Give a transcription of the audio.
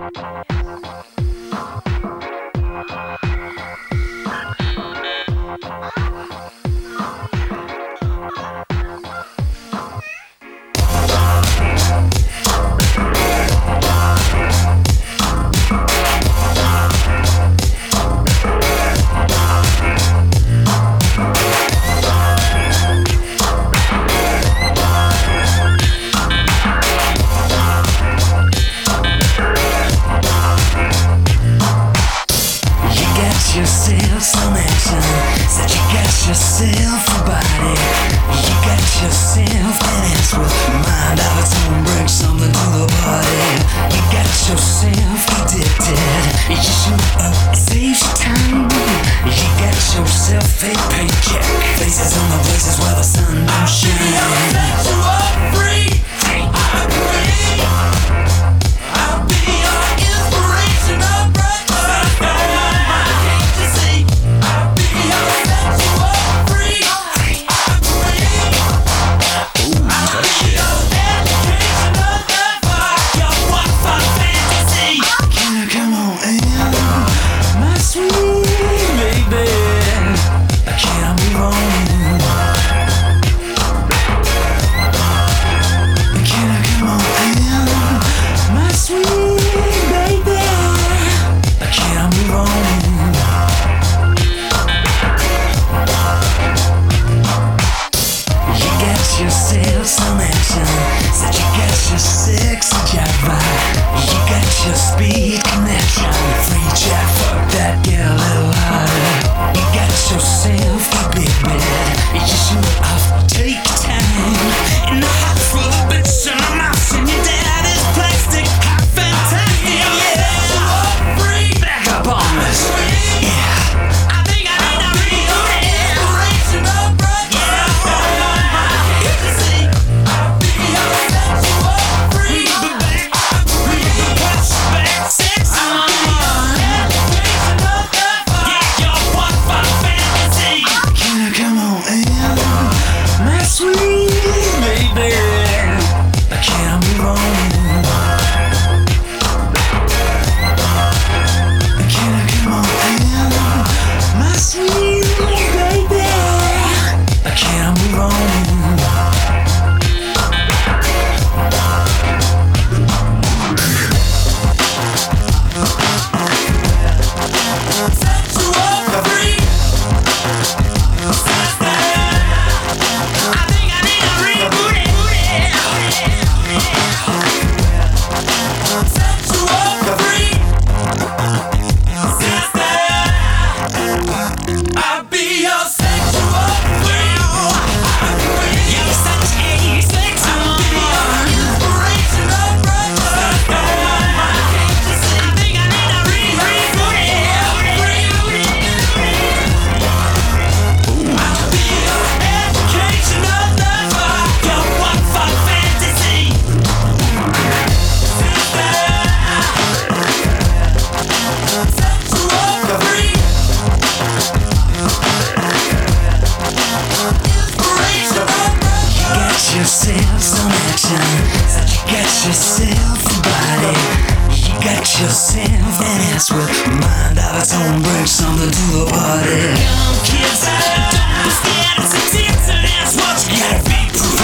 Yourself some action, said you got yourself a body. You got yourself an ass with mind of its own, bring something to the party. You got yourself addicted, you shoot up, it saves you time. You got yourself a paycheck, faces on the places where the sun don't shine. I'll set you up free, I agree. I'll be your inspirational brother. Yourself some action, said you got your sexy java. You got your speed connection, free jack, fuck that girl a little harder. You got yourself a big bed, you shoot off, take your time. In the hot full of bitch and a mouse in your daddy's plastic, hot fantastic, yeah. Free, back up on this, yeah. I think I need a reboot, inspirational brother. Yourself some action, said you got yourself a body. You got yourself an ass with mind of its own, bring something to the party. Young kids, don't be scared, it's a dance and that's what you gotta be.